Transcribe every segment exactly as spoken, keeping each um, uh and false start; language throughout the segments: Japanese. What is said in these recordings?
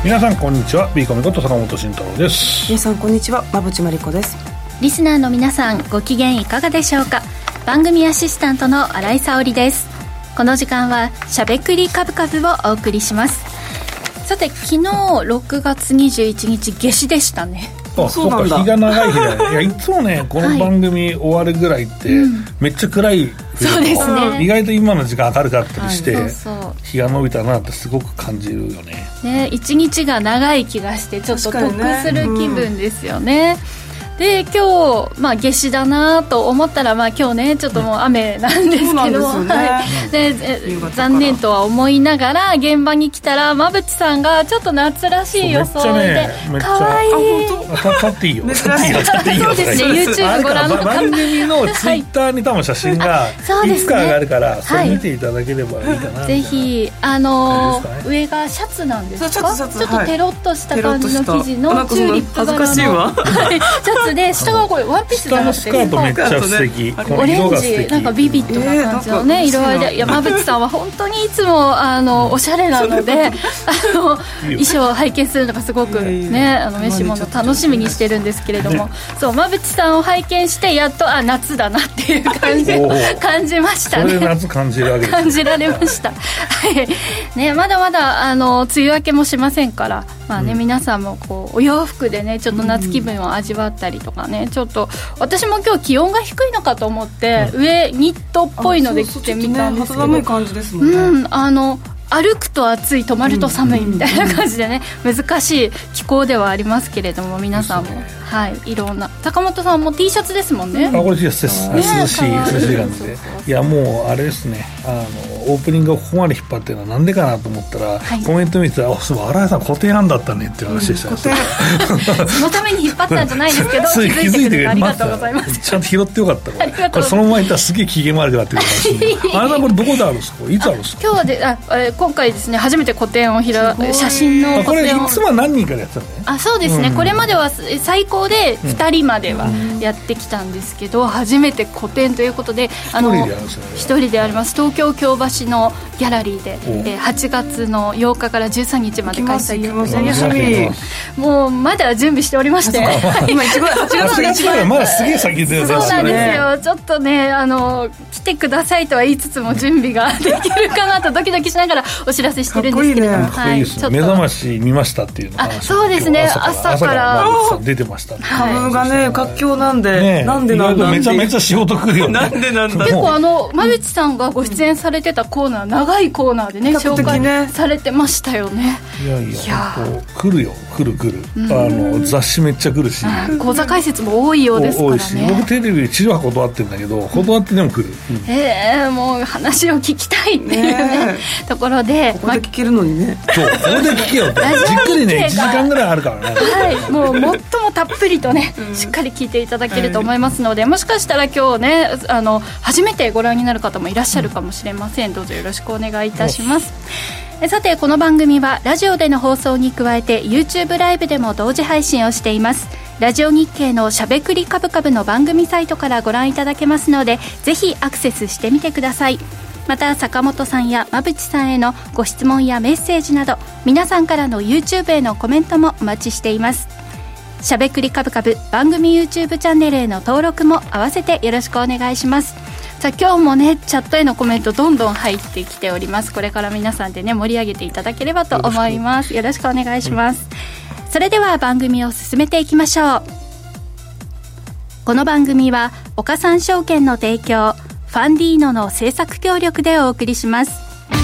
皆さんこんにちは、ビーコミこと坂本慎太郎です。 皆さんこんにちは、馬淵真理子です。 リスナーの皆さんご機嫌いかがでしょうか。番組アシスタントの新井沙織です。この時間はしゃべくりカブカブをお送りします。さて、昨日ろくがつにじゅういちにち夏至でしたね。 あ、そうか、日が長い日だよ。いや、いつもねこの番組終わるぐらいって、はい、めっちゃ暗い、 そうですね、 意外と今の時間明るかったりして、はい、 そうそう、 日が伸びたなってすごく感じるよね。 ね、一日が長い気がしてちょっと得する気分ですよね。で、今日、まあ、夏至だなと思ったら、まあ、今日ねちょっともう雨なんですけど、うん、 そうなんですよね、 はい、で残念とは思いながら現場に来たら馬淵さんがちょっと夏らしい装いでかわいい。 立っていいよ、 珍しい。 そうですね、 YouTube ご覧の方、 番組のツイッターに多分写真がいつか上がるから、それ見ていただければいいかな、はい、 ぜひ、あのーね、上がシャツなんですか。 シャツシャツ、 ちょっとテロッとした感じの生地のチューリップ柄の、 恥ずかしいわシャツで、下がこれワンピースじゃなくて、 下のスカートめっちゃ素敵、 オレンジ、なんかビビッドな感じのね、えー、色合いで、山口さんは本当にいつもあのおしゃれなので、あの衣装を拝見するのがすごくね、あの飯物楽しみにしてるんですけれども、そう、馬淵さんを拝見してやっと、あ、夏だなっていう感じ感じましたね。 それで夏感じるわけです、ね、 感じられましたはいね、まだまだあの梅雨明けもしませんから、まあね、うん、皆さんもこうお洋服でねちょっと夏気分を味わったりとかね、ちょっと私も今日気温が低いのかと思って、うん、上ニットっぽいので着てみたんですけど、 肌寒い感じですもんね、 うん、あの歩くと暑い、止まると寒いみたいな感じでね、難しい気候ではありますけれども、皆さんも、はい、いろんな、坂本さんも T シャツですもんね。 あ、これ T シャツです、ね、涼しい涼しい感じで。いや、もうあれですね、あのオープニングをここまで引っ張ってるのはなんでかなと思ったら、はい、コメント見てたら、あ、そう、新井さん固定なんだったねっていう話でしたね、 うん、そのために引っ張ったんじゃないですけど気づいてくれてありがとうございます。 ちゃんと拾ってよかったこれこれそのままいったらすげえ機嫌悪くなってくるかもしれない。あれさんこれどこであるんですか、いつあるんですか。 今日はで、あ、あれ今回ですね、初めて個展を開く、写真の個展を、 これいつも何人かでやってたのね。 あ、そうですね、うん、これまでは最高でふたりまではやってきたんですけど、うん、初めて個展ということで、あの一人であります、東京京橋のギャラリーで、えー、はちがつのようかからじゅうさんにちまで開催で、もうまだ準備しておりまして今いちがつはちがつが一番まだすげえ先で、 そうなんですよ、ちょっとね、あの来てくださいとは言いつつも準備ができるかなとドキドキしながらお知らせしてるんですけれども、 はい、目覚まし見ましたっていうのあ、そうですね、朝から出てましたね。 株がね活況なんで、ね、なんでなんだ、 めちゃめちゃ仕事来るよね。 なんでなんだ。 結構あの馬淵さんがご出演されてたコーナー、長いコーナーでね紹介されてましたよね。 いやいや、いや来るよ、来る来る、あの雑誌めっちゃ来るし、 講座解説も多いようですからね。多いし、 僕テレビで地上波断ってるんだけど、断ってでも来る、うん、 えー、もう話を聞きたいっていうね、ねところで、 ここで聞けるのにね、 そう、ここで聞けよってじっくりねいちじかんぐらいあるからね、 はい、もう最もたっぷりとね、うん、しっかり聞いていただけると思いますので、はい、もしかしたら今日ね、あの初めてご覧になる方もいらっしゃるかもしれません。どうぞよろしくお願いいたします。さて、この番組はラジオでの放送に加えて YouTube ライブでも同時配信をしています。ラジオ日経のしゃべくりカブカブの番組サイトからご覧いただけますので、ぜひアクセスしてみてください。また坂本さんや馬淵さんへのご質問やメッセージなど、皆さんからの YouTube へのコメントもお待ちしています。しゃべくりカブカブ番組 YouTube チャンネルへの登録も合わせてよろしくお願いします。さあ、今日もねチャットへのコメントどんどん入ってきております。これから皆さんでね盛り上げていただければと思います。よろしくお願いします、うん、それでは番組を進めていきましょう。この番組は岡三証券の提供、ファンディーノの制作協力でお送りします。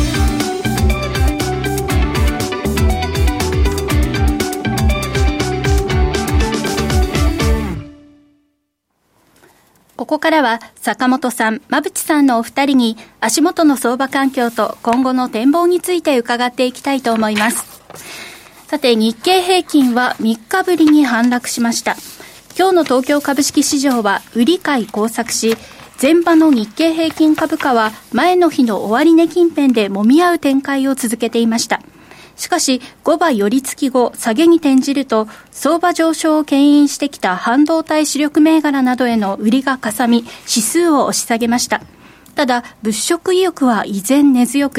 ここからは坂本さん、馬淵さんのお二人に足元の相場環境と今後の展望について伺っていきたいと思います。さて、日経平均はみっかぶりに反落しました。今日の東京株式市場は売り買い交錯し、前場の日経平均株価は前の日の終値近辺で揉み合う展開を続けていました。しかしごば寄り付き後下げに転じると、相場上昇を牽引してきた半導体主力銘柄などへの売りがかさみ、指数を押し下げました。ただ物色意欲は依然根強く、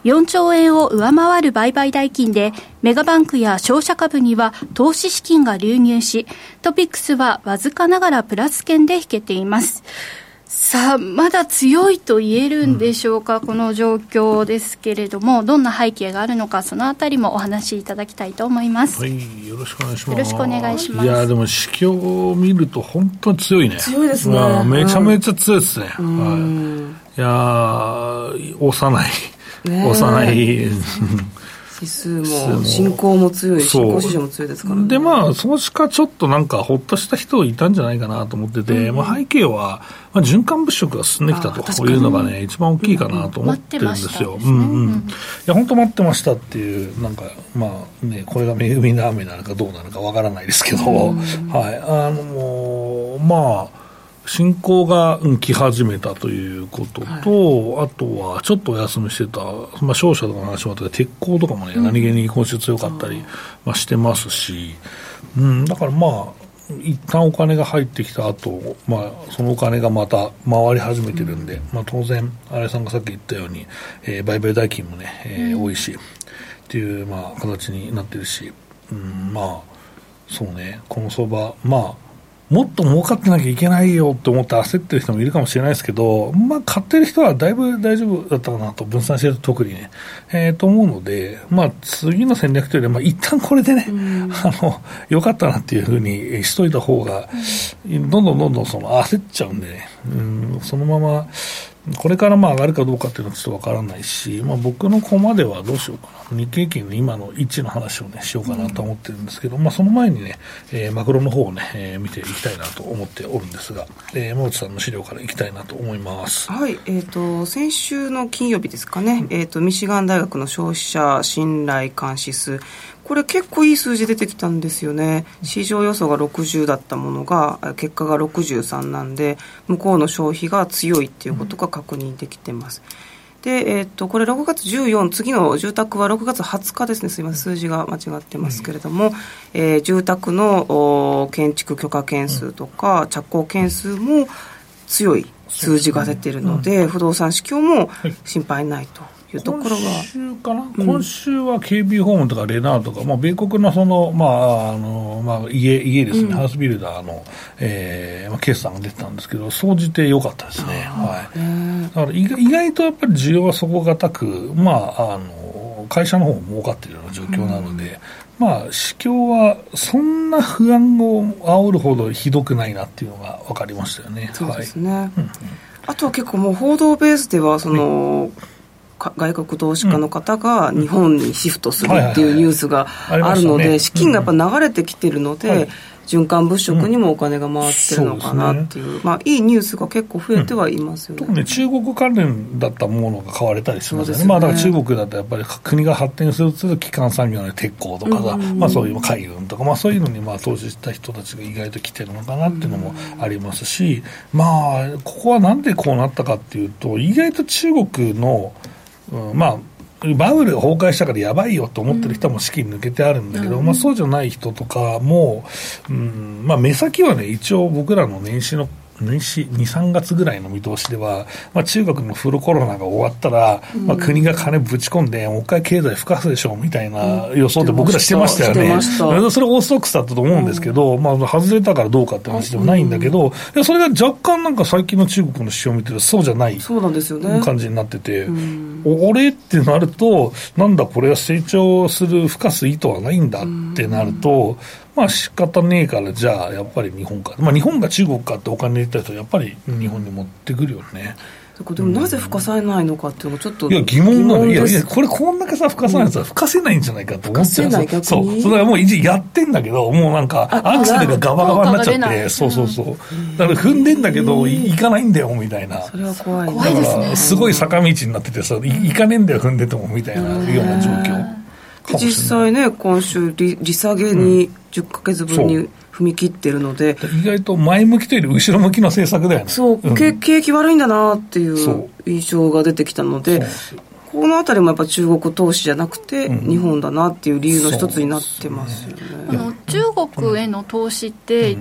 よんちょうえんを上回る売買代金でメガバンクや商社株には投資資金が流入し、トピックスはわずかながらプラス圏で引けています。さあ、まだ強いと言えるんでしょうか、うん、この状況ですけれども、どんな背景があるのか、そのあたりもお話しいただきたいと思います。 はい、よろしくお願いします。 よろしくお願いします。 いやでも指標を見ると本当に強いね。 強いですね、 まあ、めちゃめちゃ強いですね、 うん、 はい、いや幼い幼い指数も進行も強い、新興市場も強いですからね。 で、まあ、投資家ちょっとなんかほっとした人いたんじゃないかなと思ってて、うんまあ、背景は、まあ、循環物色が進んできたというのがね、一番大きいかなと思ってるんですよ。うんうん。いや、本当待ってましたっていう、なんか、まあね、これが恵みの雨なのかどうなのかわからないですけど、うん、はい。あの、もう、まあ、進行が来始めたということと、はい、あとはちょっとお休みしてた、まあ、商社とかの話もあったけど鉄鋼とかもね、うん、何気に今週強かったり、まあ、してますし、うん、だからまあ一旦お金が入ってきた後、まあそのお金がまた回り始めてるんで、うんまあ、当然新井さんがさっき言ったように、えー、売買代金もね、えーうん、多いしっていうまあ形になってるし、うん、まあそうね、この相場まあもっと儲かってなきゃいけないよって思って焦ってる人もいるかもしれないですけど、まあ、買ってる人はだいぶ大丈夫だったかなと、分散してると特にね、えー、と思うので、まあ、次の戦略というよりは、まあ、一旦これでね、あの、良かったなっていうふうにしといた方が、どんどんどんどんその焦っちゃうんでね、うん、そのまま、これからまあ上がるかどうかっていうのはちょっとわからないし、まあ、僕のコマではどうしようかな、日経金の今の位置の話をねしようかなと思ってるんですけど、うんまあ、その前にね、えー、マクロの方をね、えー、見ていきたいなと思っておるんですが、えー、馬内さんの資料からいきたいなと思います。 はい、えーと、先週の金曜日ですかね、えーと、ミシガン大学の消費者信頼感指数、これ結構いい数字出てきたんですよね。市場予想がろくじゅうだったものが結果がろくじゅうさんなんで、向こうの消費が強いっていうことが確認できてます。で、えー、っとこれろくがつじゅうよっか、次の住宅はろくがつはつかですね、すいません数字が間違ってますけれども、えー、住宅の建築許可件数とか着工件数も強い数字が出ているので、不動産市況も心配ないというところが、 今週かな、うん、今週は ケービー ホームとかレナーとか、まあ、米国のその、まああのまあ、家, 家ですね、うん、ハウスビルダーの、えーまあ、決算が出てたんですけど、総じて良かったですね。はい、だから意外、意外とやっぱり需要は底堅く、まあ、あの会社の方も儲かっているような状況なので、うんまあ、市況はそんな不安を煽るほどひどくないなっていうのが分かりましたよね。 そうですね、はいうんうん、あとは結構もう報道ベースではその、はい外国投資家の方が日本にシフトするっていうニュースがあるので、資金がやっぱ流れてきてるので、うんはい循環物色にもお金が回ってるのかなっていう、うん、まあ、いいニュースが結構増えてはいますよね、うん、特に中国関連だったものが買われたりしますよね。まあ、だから中国だとやっぱり国が発展すると基幹産業の鉄鋼とかさ、うんうんうんまあ、そういう海運とか、まあ、そういうのにまあ投資した人たちが意外と来てるのかなっていうのもありますし、まあここはなんでこうなったかっていうと、意外と中国の、うん、まあバブルが崩壊したからやばいよと思ってる人も資金抜けてあるんだけど、うんまあ、そうじゃない人とかも、うんまあ、目先はね一応僕らの年始の年始に、さんがつぐらいの見通しでは、まあ、中国のフルコロナが終わったら、うんまあ、国が金ぶち込んでもう一回経済吹かすでしょうみたいな予想で僕らしてましたよね、うん、それオーソドックスだったと思うんですけど、うんまあ、外れたからどうかって話でもないんだけど、うん、それが若干なんか最近の中国の指標を見てるとそうじゃない感じになってて、うん、俺ってなるとなんだこれは成長する吹かす意図はないんだってなると、うんまあ仕方ねえからじゃあやっぱり日本か、まあ、日本が中国かってお金入れた人はやっぱり日本に持ってくるよね。 でもなぜ吹かされないのかっていうのがちょっといや疑問なの。いやいやこれこんだけさ吹かさないやつは吹かせないんじゃないかと思っちゃう。 吹かせない逆にそうそれはもう一時やってんだけどもうなんかアクセルがガバガバになっちゃってそうそうそうだから踏んでんだけど行かないんだよみたいな。 それは怖い、ね、 怖いですね。 だからすごい坂道になっててさ行かねえんだよ踏んでてもみたいなような状況。 実際ね今週 利, 利下げにじゅっかげつぶんに踏み切ってるので、 うん、意外と前向きというより後ろ向きの政策だよね。 そう、うん、景気悪いんだなっていう印象が出てきたので、このあたりもやっぱ中国投資じゃなくて日本だなっていう理由の一つになってますよね、 うん、あの中国への投資って、うん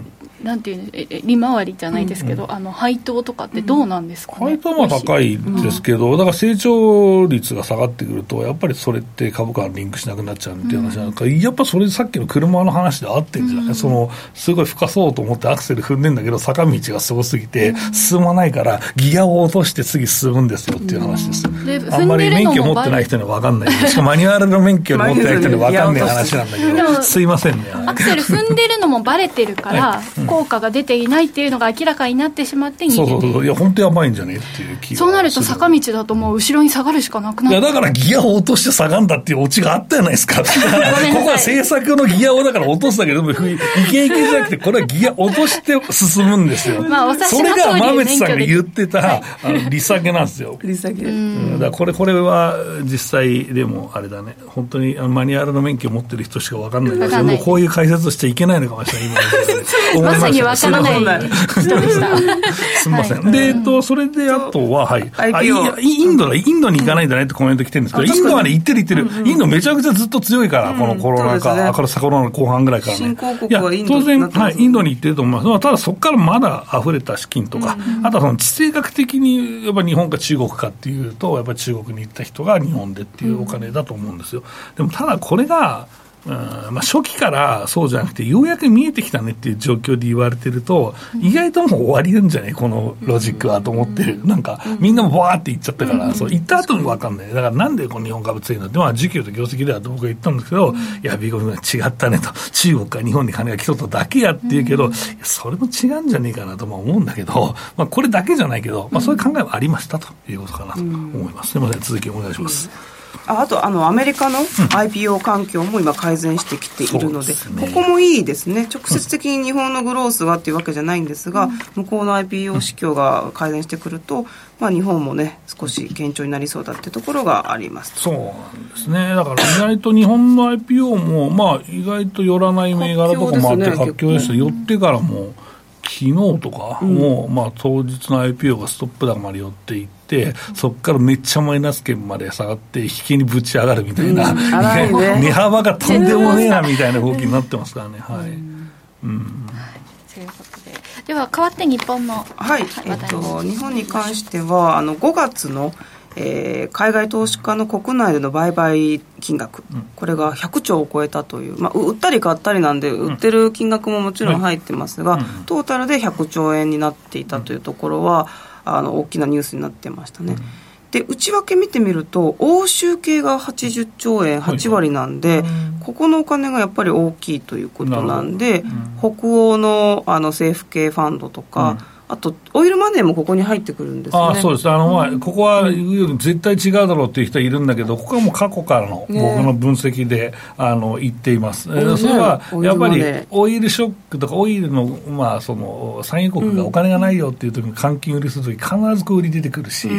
なんていう利回りじゃないですけど、うんうん、あの配当とかってどうなんですかね。 配当は高いですけど、うん、だから成長率が下がってくるとやっぱりそれって株価にリンクしなくなっちゃうっていう話なんか、うん、やっぱそれさっきの車の話で合ってるんじゃない、うん、そのすごい吹かそうと思ってアクセル踏んでんだけど坂道がすごすぎて進まないからギアを落として次進むんですよっていう話です、うん、であんまり免許持ってない人には分かんないしかもマニュアルの免許持ってない人には分かんない話なんだけどすいませんね。 アクセル踏んでるのもバレてるから、はいうん、効果が出ていないっていうのが明らかになってしまって逃げてそうそうそういや本当やばいんじゃねえっていう気がそうなると坂道だともう後ろに下がるしかなくなる。 いやだからギアを落として下がるんだっていうオチがあったじゃないですかここは政策のギアをだから落とすだけでもイケイケじゃなくてこれはギア落として進むんですよ、まあ、おそれが馬淵さんが言ってた、はい、あの利下げなんですよ利下げ、うん、 だからこれこれは実際でもあれだね本当にマニュアルの免許を持ってる人しか分かんないけどもうこういう解説をしちゃいけないのかもしれない今まさに分からない人でしたすみません、はい、で、えっと、それであとは、はい、あインドだインドに行かないんだねってコメント来てるんですけど、うん、インドはね行ってる行ってる、うんうん、インドめちゃくちゃずっと強いから、うん、このコロナ禍、ね、からコロナの後半ぐらいからね新興国はインド当然、はい、インドに行ってると思います。ただそこからまだ溢れた資金とか、うん、あとはその地政学的にやっぱ日本か中国かっていうとやっぱり中国に行った人が日本でっていうお金だと思うんですよ。でもただこれがうんまあ、初期からそうじゃなくてようやく見えてきたねっていう状況で言われてると、うん、意外ともう終わりなんじゃないこのロジックはと思ってる、うん、なんかみんなもバーって言っちゃったから、うん、そう言った後に分かんない。だからなんでこの日本株強いのって、まあ、需給と業績ではと僕が言ったんですけど、うん、いやビーゴルが違ったねと中国から日本に金が来とっただけやって言うけど、うん、それも違うんじゃねえかなと思うんだけど、まあ、これだけじゃないけど、まあ、そういう考えはありましたということかなと思います、うん、すいません続きお願いします、うんあ, あとあのアメリカの アイピーオー 環境も今改善してきているので、うんね、ここもいいですね。直接的に日本のグロースがっていうわけじゃないんですが、うん、向こうの アイピーオー 市況が改善してくると、まあ、日本もね少し堅調になりそうだっていうところがあります。 そうなんですね。だから意外と日本の アイピーオー もまあ意外と寄らない銘柄とかもあって活況です。寄ってからも昨日とかも、うんまあ、当日の アイピーオー がストップ高まで寄っていって、そこからめっちゃマイナス圏まで下がって引きにぶち上がるみたいな、うんね、値幅がとんでもねえなみたいな動きになってますからね、はいうんうんということで、では代わって日本の、 はいえっと、日本に関してはあのごがつのえー、海外投資家の国内での売買金額、うん、これがひゃくちょうを超えたという、まあ、売ったり買ったりなんで売ってる金額ももちろん入ってますが、うんはい、トータルでひゃくちょうえんになっていたというところは、うん、あの大きなニュースになってましたね、うん、で内訳見てみると欧州系がはちじゅっちょうえんはちわりなんで、はい、ここのお金がやっぱり大きいということなんで、うん、北欧 の, あの政府系ファンドとか、うんあとオイルマネーもここに入ってくるんですね。 あそうですあの、まあ、ここは絶対違うだろうっていう人はいるんだけどここはもう過去からの僕の分析で、ね、あの言っています、ね、それはやっぱりオイルショックとかオイルの、まあ、その産油国がお金がないよっていう時に換金売りする時必ず売り出てくるし、うん、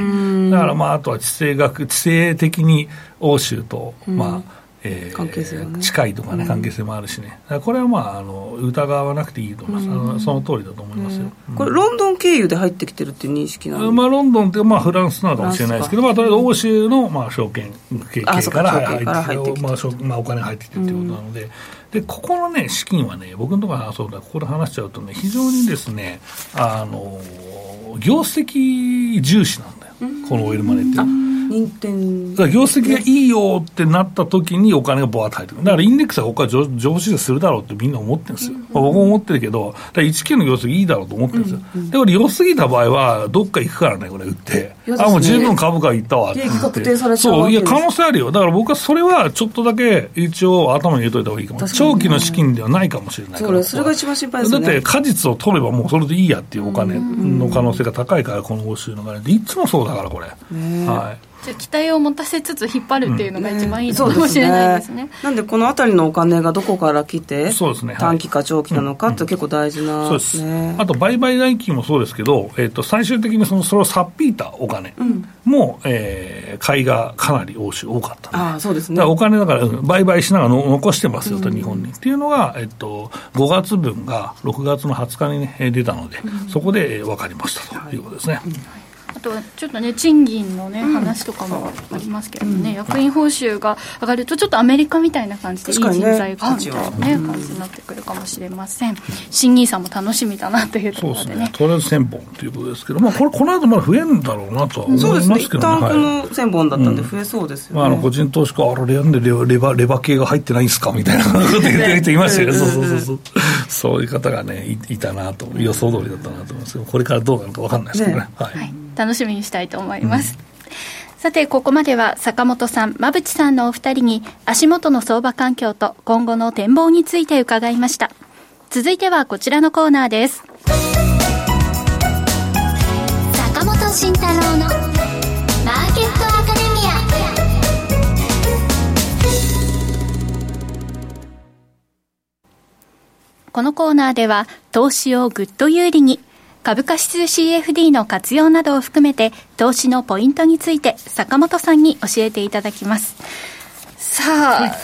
だから、まあ、あとは地政学地政的に欧州と、うんまあえー、 関係性ね、 近いとかね関係性もあるしね、これはまああの疑わなくていいと思います、うん、あのその通りだと思いますよ、 うん、これロンドン経由で入ってきてるっていう認識なの、 まあ、ロンドンって、まあ、フランスなのかもしれないですけど、まあ、とりあえず欧州の、まあ、証券系から入ってきて、まあまあ、お金入ってきてるということなので、うん、でここの、ね、資金はね僕のところはそうだここで話しちゃうとね非常にですねあの業績重視なんだよ、うん、このオイルマネーって認定だから業績がいいよってなった時にお金がボワッと入ってくる。だからインデックスはここから上場指数するだろうってみんな思ってるんですよ、うんまあ、僕も思ってるけどだからいちきゅうの業績いいだろうと思ってるんですよ、うんうん、でこれ良すぎた場合はどっか行くからねこれ売って、ね、あもう十分株価いったわって言って確定されちゃうわけです。 そういや可能性あるよ。だから僕はそれはちょっとだけ一応頭に入れといた方がいいかも。長期の資金ではないかもしれないから。 それが一番心配ですね。 だって果実を取ればもうそれでいいやっていうお金の可能性が高いからこの欧州の金でいつもそうだからこれ、ねはいじゃ期待を持たせつつ引っ張るっていうのが一番いいのかもしれないですね、うんね、 なんでこのあたりのお金がどこから来てそうです、ね、 短期か長期なのかって結構大事な、 うんうん、そうです、ね、あと売買代金もそうですけど、えー、と最終的にそのそれをさっぴいたお金も、うんえー、買いがかなり欧州多かったので、 あそうですね、 だからお金だから売買しながらの残してますよと日本に、うん、っていうのが、えー、とごがつぶんがろくがつのはつかに、ね、出たので、うん、そこで分かりましたということですね、はいうんあとちょっとね賃金のね、うん、話とかもありますけどね、うん、役員報酬が上がるとちょっとアメリカみたいな感じでいい人材がみたいな、ね、感じになってくるかもしれません。新ニーサも楽しみだなというところでね。そうですね、とりあえずせんぼんということですけど、まあ、これこの後まだ増えるんだろうなとは思いますけどね。そうですね、一旦このせんぼんだったんで増えそうですよね、うん、まあ、あの個人投資家あれなんでレバレバ系が入ってないんですかみたいなこと言ってる人いましたよね。そうそうそうそう、そういう方がね い, いたなと、予想通りだったなと思いますけど、これからどうなるか分かんないですけどね、ね、はいはい、楽しみにしたいと思います、うん。さてここまでは坂本さん、馬淵さんのお二人に足元の相場環境と今後の展望について伺いました。続いてはこちらのコーナーです。坂本慎太郎のマーケットアカデミア。このコーナーでは投資をぐっと有利に、株価指数 シーエフディー の活用などを含めて投資のポイントについて坂本さんに教えていただきます。さあ、はい、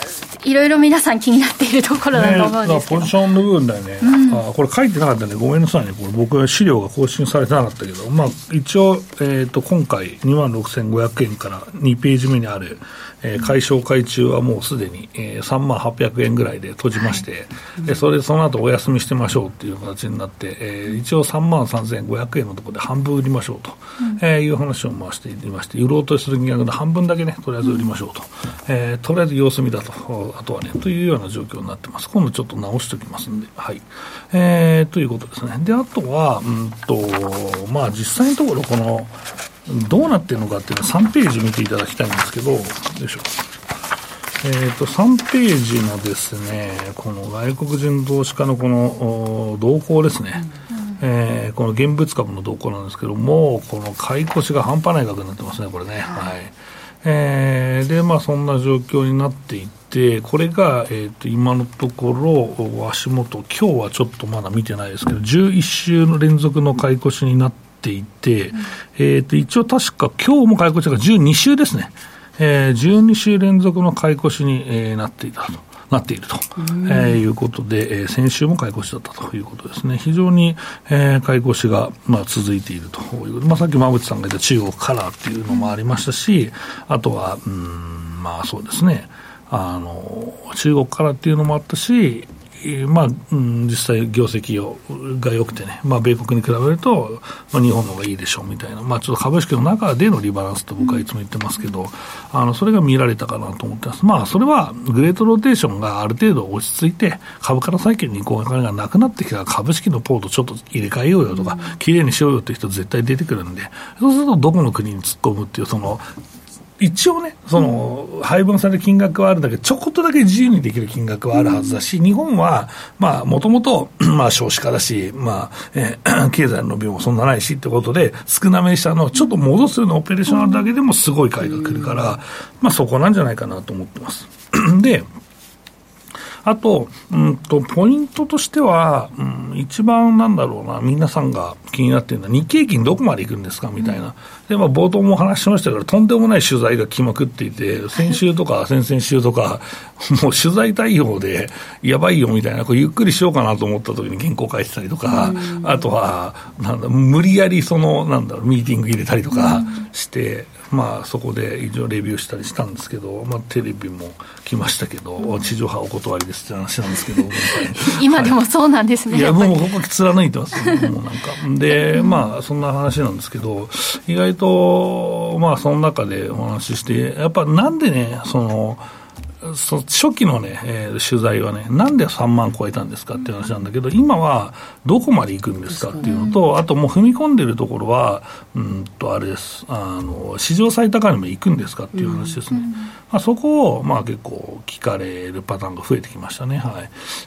いろいろ皆さん気になっているところだと思うんですけど、ね、ポジションの部分だよね、うん、あこれ書いてなかったね、ごめんなさいね、これ僕は資料が更新されてなかったけど、まあ、一応、えー、と今回 にまんろくせんごひゃくえんからにページ目にある、えー、買商買中はもうすでに、えー、さんまんはっぴゃくえんぐらいで閉じまして、はい、でそれでその後お休みしてましょうっていう形になって、えー、一応さんまんさんぜんごひゃくえんのところで半分売りましょうと、うんえー、いう話を回していまして、売ろうとする金額の半分だけねとりあえず売りましょうと、えー、とりあえず様子見だと、あとはねというような状況になってます。今度ちょっと直しておきますんで、はい、えー、ということですね。であとはうんとまあ実際のところこのどうなってるのかっていうのはさんページ見ていただきたいんですけど、よいしょ、えー、とさんページのですね、この外国人投資家のこの動向ですね、うんえー、この現物株の動向なんですけども、この買い越しが半端ない額になってますね、これね、はいえー、でまあそんな状況になっていて、これが、えー、と今のところ足元、今日はちょっとまだ見てないですけどじゅういっ週の連続の買い越しになっていて、うんえー、と一応確か今日も買い越しがじゅうに週ですね、えー、じゅうに週連続の買い越しに、えー、なっていたとなっていると、えー、いうことで、えー、先週も買い越しだったということですね。非常に、えー、買い越しが、まあ、続いているということで、まあ、さっき馬淵さんが言った中国カラーっていうのもありましたし、あとはうーんまあそうですね、あの中国カラーっていうのもあったし、まあうん、実際業績が良くてね、まあ、米国に比べると、まあ、日本の方がいいでしょうみたいな、まあ、ちょっと株式の中でのリバランスと僕はいつも言ってますけど、あのそれが見られたかなと思ってます。まあそれはグレートローテーションがある程度落ち着いて株から債券に移行がなくなってきたら株式のポートちょっと入れ替えようよとか、きれいにしようよっていう人絶対出てくるんで、そうするとどこの国に突っ込むっていう、その一応ね、その配分される金額はあるんだけど、ちょこっとだけ自由にできる金額はあるはずだし、日本はまあもともとまあ少子化だし、まあ、えー、経済の伸びもそんなないしってことで少なめにしたのをちょっと戻すようなオペレーションあるだけでもすごい買いが来るから、まあそこなんじゃないかなと思ってます。であと、うんと、ポイントとしては、うん、一番なんだろうな、皆さんが気になっているのは、日経平均どこまで行くんですかみたいな。うん、で、まあ、冒頭もお話ししましたけど、とんでもない取材が来まくっていて、先週とか先々週とか、もう取材対応で、やばいよみたいな、こうゆっくりしようかなと思った時に原稿書いてたりとか、うん、あとは、なんだ、無理やりその、なんだろう、ミーティング入れたりとかして、うんまあ、そこで一応レビューしたりしたんですけど、まあ、テレビも来ましたけど、うん、地上波お断りですって話なんですけど今でもそうなんですね、 はい、いやもうここ貫いてますよ、ね、もうなんかで、うん、まあそんな話なんですけど、意外とまあその中でお話しして、やっぱなんでね、そのそ初期のね、えー、取材はね、なんでさんまん超えたんですかっていう話なんだけど、今はどこまで行くんですかっていうのと、あともう踏み込んでるところは、うんとあれです、あの史上最高値も行くんですかっていう話ですね。うんうんまあ、そこをまあ結構聞かれるパターンが増えてきましたね。はい。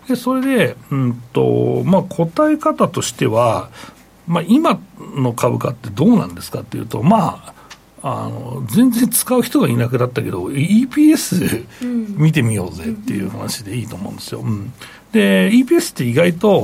でそれで、うんとまあ、答え方としては、まあ、今の株価ってどうなんですかっていうと、まああの全然使う人がいなくなったけど イーピーエス 見てみようぜっていう話でいいと思うんですよ、うん、で イーピーエス って意外と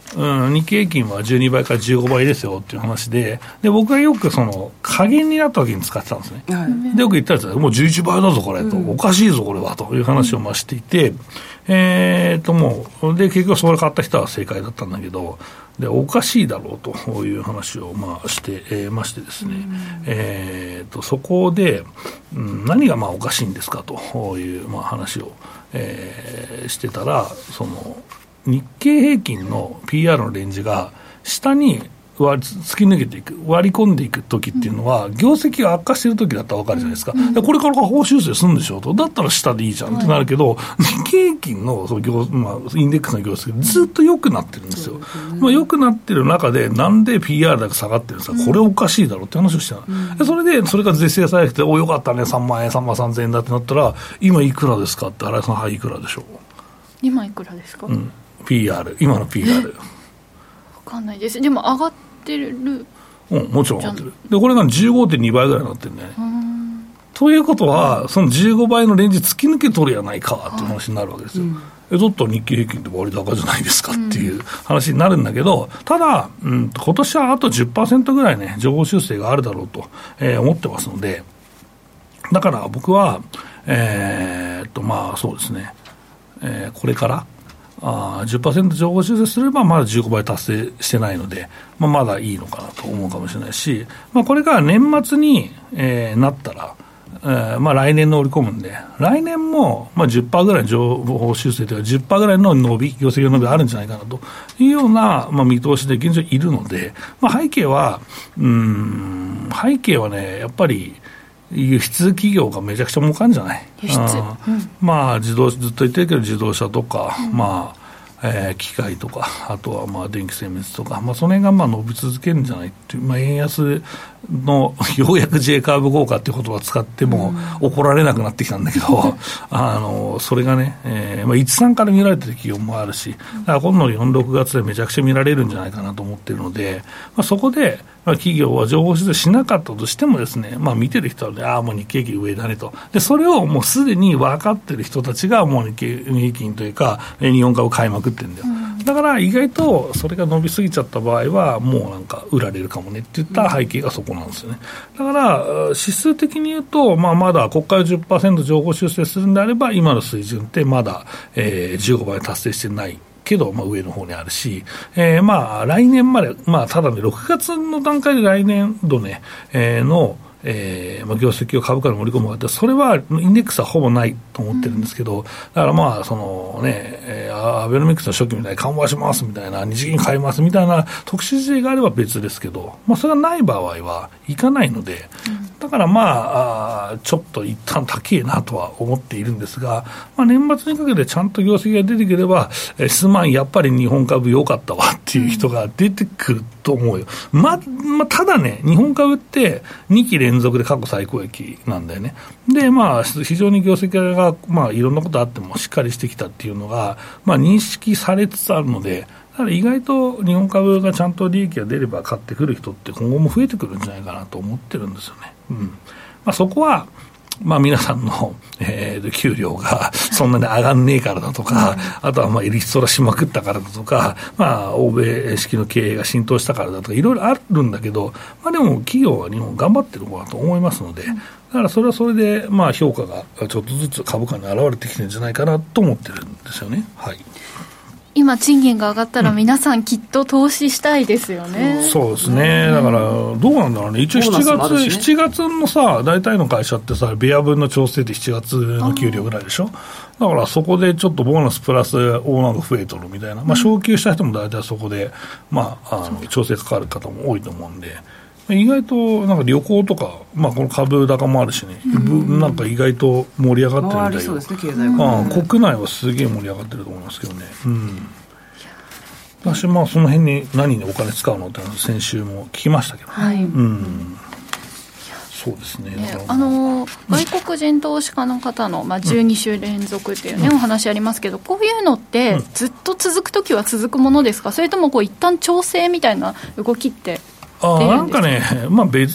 うん、日経平均はじゅうにばいからじゅうごばいですよっていう話で、で僕はよくその下限になった時に使ってたんですね、はい、でよく言ったんですよ、もうじゅういちばいだぞこれと、うん、おかしいぞこれはという話をましていて、えー、ともうで結局それ買った人は正解だったんだけど、でおかしいだろうという話をまあして、えー、ましてですね、うんえー、とそこで、うん、何がまあおかしいんですかというまあ話を、えー、してたら、その日経平均の ピーアール のレンジが下に割突き抜けていく、割り込んでいくときっていうのは、業績が悪化しているときだったら分かるじゃないですか、うん、でこれから報酬制するんでしょうと、だったら下でいいじゃんってなるけど、はい、日経平均のその業、まあ、インデックスの業績がずっと良くなってるんですよ、うんまあ、良くなってる中で、なんで ピーアール だけ下がってるんですか、うん、これおかしいだろうって話をしてた、うん、でそれで、それが是正されて、およかったね、さんまんえん、さんまんさんぜんえんだってなったら、今いくらですかって、新井さん、はい、いくらでしょう。 今いくらですか、うん、 ピーアール、今の ピーアール。 分かんないです。でも上がってる。 うん、もちろん上がってる。で、これが じゅうごてんにばいぐらいになってるんだよね。ということは、そのじゅうごばいのレンジ突き抜けとるやないかっていう話になるわけですよ。うん、え、だったら日経平均って割高じゃないですかっていう話になるんだけど、ただ、うん、今年はあと じゅっパーセント ぐらいね、上方修正があるだろうと、えー、思ってますので、だから僕は、えー、っと、まあそうですね、えー、これから、あ じゅっパーセント 上方修正すればまだじゅうごばい達成してないので、まあ、まだいいのかなと思うかもしれないし、まあ、これから年末に、えー、なったら、えーまあ、来年の織り込むんで、来年も、まあ、じゅっパーセント ぐらいの上方修正というか じゅっパーセント ぐらいの伸び、業績の伸びがあるんじゃないかなというような、まあ、見通しで現状いるので、まあ、背景はうーん背景はね、やっぱり輸出企業がめちゃくちゃ儲かるんじゃない。 輸出、うん、 まあ自動ずっと言ってるけど自動車とか、うん、まあえー、機械とか、あとはまあ電気精密とか、まあ、その辺がまあ伸び続けるんじゃないっていう、まあ、円安のようやく J カーブ効果っていう言葉を使っても怒られなくなってきたんだけど、あのそれがね、えーまあ、いちさんから見られてる企業もあるし、だから今度のよん、ろくがつでめちゃくちゃ見られるんじゃないかなと思ってるので、まあ、そこで、まあ、企業は情報修正しなかったとしてもですね、まあ、見てる人はね、ああもう日経平均上だねと、でそれをもうすでに分かってる人たちがもう日経平均というか日本株買いまくってるんだよ、うん、だから意外とそれが伸びすぎちゃった場合はもうなんか売られるかもねっていった背景がそこなんですよね。だから指数的に言うと、まあ、まだここから じゅっパーセント 上方修正するんであれば今の水準ってまだ、えー、じゅうごばい達成してないけど、まあ、上の方にあるし、えー、まあ来年まで、まあ、ただねろくがつの段階で来年度ね、えー、のえーまあ、業績を株価に盛り込むわけで、それはインデックスはほぼないと思ってるんですけど、うん、だからまあそのね、えー、アベノミクスの初期みたいに緩和しますみたいな、日銀買いますみたいな特殊事例があれば別ですけど、まあ、それがない場合はいかないので、うん、だからまあ、あちょっと一旦高いなとは思っているんですが、まあ、年末にかけてちゃんと業績が出てくれば、えー、すまんやっぱり日本株良かったわっていう人が出てくると思うよ。ま、まあ、ただね、日本株ってにき連続で過去最高益なんだよね。で、まあ、非常に業績が、まあ、いろんなことあってもしっかりしてきたっていうのが、まあ、認識されつつあるので、だから意外と日本株がちゃんと利益が出れば買ってくる人って今後も増えてくるんじゃないかなと思ってるんですよね。うん。まあ、そこは、まあ、皆さんの、えー、給料がそんなに上がんねえからだとか、あとはまあリストラしまくったからだとか、まあ、欧米式の経営が浸透したからだとかいろいろあるんだけど、まあ、でも企業は日本頑張ってる方だと思いますので、だからそれはそれでまあ評価がちょっとずつ株価に現れてきてるんじゃないかなと思ってるんですよね。はい。 今賃金が上がったら皆さんきっと投資したいですよね、 うん、そうですね、だからどうなんだろうね。一応しちがつ、ね、しちがつのさ大体の会社ってさベア分の調整ってしちがつの給料ぐらいでしょ。だからそこでちょっとボーナスプラスオーナーが増えとるみたいな、まあ、昇給した人も大体そこで、まあ、あの調整かかる方も多いと思うんで、意外となんか旅行とか、まあ、この株高もあるしね、うん、なんか意外と盛り上がってるみたいよ。 そうですね、経済が、 うん、国内はすげえ盛り上がってると思いますけどね。うん、私まあその辺に何にお金使うのって先週も聞きましたけど、はい、うん、そうですね。 ね、あの外国人投資家の方の、まあ、じゅうにしゅう連続っていうね、うん、お話ありますけど、こういうのってずっと続くときは続くものですか、それともこう一旦調整みたいな動きってあなんかね、まあ、別に